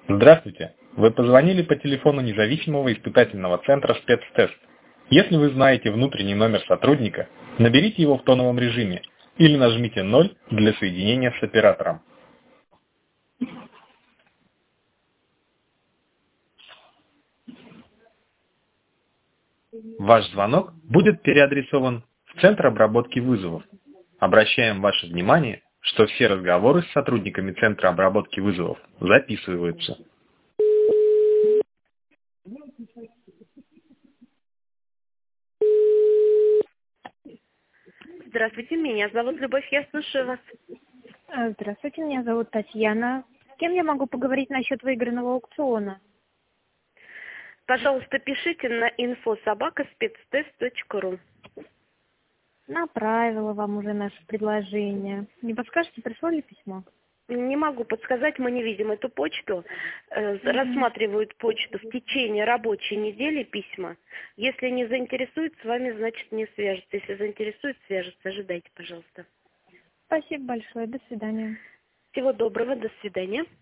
Здравствуйте! Вы позвонили по телефону независимого испытательного центра «Спецтест». Если вы знаете внутренний номер сотрудника, наберите его в тоновом режиме или нажмите 0 для соединения с оператором. Ваш звонок будет переадресован в Центр обработки вызовов. Обращаем ваше внимание, что все разговоры с сотрудниками Центра обработки вызовов записываются. Здравствуйте, меня зовут Любовь, я слушаю вас. Здравствуйте, меня зовут Татьяна. С кем я могу поговорить насчет выигранного аукциона? Пожалуйста, пишите на info@spectest.ru. Направила вам уже наше предложение. Не подскажете, пришло ли письмо? Не могу подсказать, мы не видим эту почту. Рассматривают почту в течение рабочей недели письма. Если не заинтересует, с вами, значит, не свяжется. Если заинтересует, свяжется. Ожидайте, пожалуйста. Спасибо большое. До свидания. Всего доброго, до свидания.